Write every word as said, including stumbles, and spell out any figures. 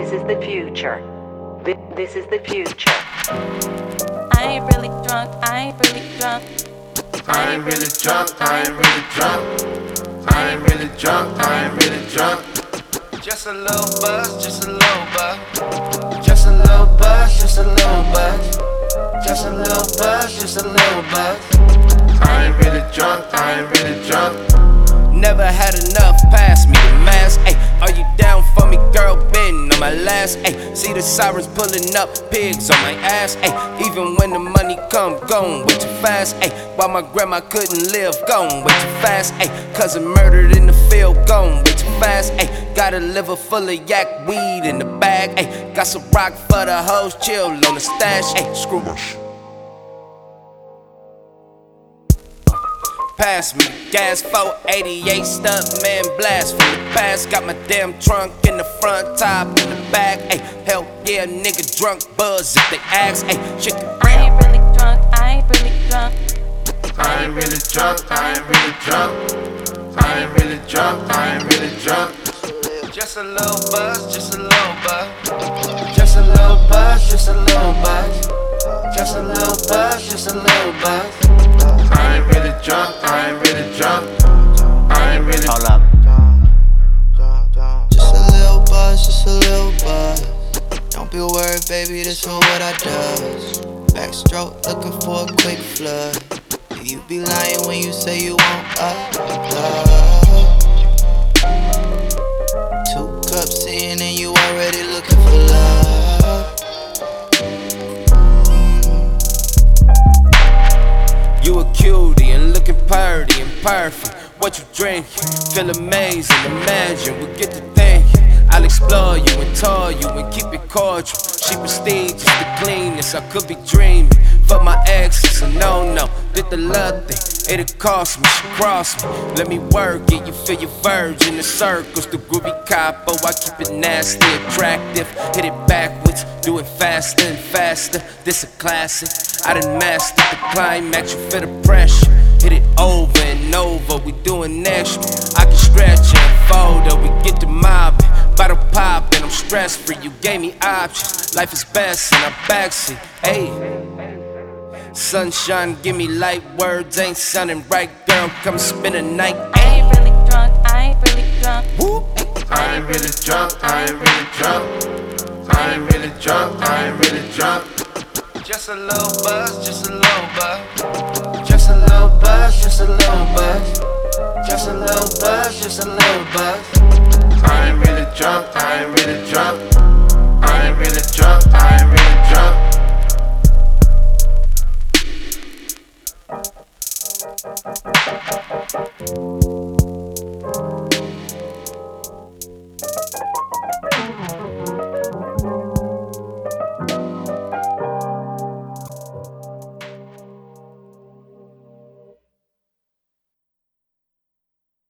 This is the future. Thi- This is the future. I ain't really drunk, I ain't really drunk. I ain't really drunk, I ain't really drunk. I ain't really drunk, I ain't really drunk. Just a little buzz, just a little buzz. Just a little buzz, just a little buzz. Just a little buzz, just a little buzz. I ain't really drunk, I ain't really drunk. Never had enough, pass me the mask. Ay, are you down for me, girl? Been on my last. Ay, see the sirens pulling up, pigs on my ass. Ay, even when the money come, gone way too fast. Ay, while my grandma couldn't live, gone way too fast. Ay, cousin murdered in the field, gone way too fast. Ay, got a liver full of yak weed in the bag. Ay, got some rock for the hoes, chill on the stash. Ay, screw it. Pass me gas, four eighty-eight stunt man blast from the past. Got my damn trunk in the front, top in the back. Ay, hell yeah, nigga drunk, buzz if they ask. Ay, shit. I ain't really drunk, I ain't really drunk. I ain't really drunk, I ain't really drunk. I ain't really drunk, I ain't really drunk. Just a little buzz, just a little buzz. Just a little buzz, just a little buzz. Just a little buzz, just a little buzz. I ain't really drunk, I ain't really drunk. I ain't really. Hold up. Just a little buzz, just a little buzz. Don't be worried, baby, this is what I does. Backstroke, looking for a quick flood. You be lying when you say you want up love. Two cups in and you already looking for love. You a cutie and looking purty and perfect. What you drink? Feel amazing, imagine we get to thinking. I'll explore you and tour you and keep it cordial. She prestigious, the cleanest, I could be dreaming. Fuck my ex, it's a no-no. Did the love thing, it'll cost me, she crossed me. Let me work it, you feel your virgin, the circles, the groovy capo. I keep it nasty, attractive. Hit it backwards, do it faster and faster. This a classic. I done mastered the climax, you feel the pressure. Hit it over and over, we doing extra. I can stretch and fold her, we get to mobbing. Bottle pop and I'm stress free, you gave me options. Life is best in our backseat, ayy. Sunshine, give me light, words ain't sounding right, girl, come spend a night. I ain't really drunk, I ain't really drunk. Whoop. I ain't really drunk, I ain't really drunk. I ain't really drunk, I ain't really drunk. Just a little buzz, just a little buzz. Just a little buzz, just a little buzz. Just a little buzz, just a little buzz. I ain't really drunk, I ain't really drunk. I ain't really drunk, I ain't really drunk. Thank you.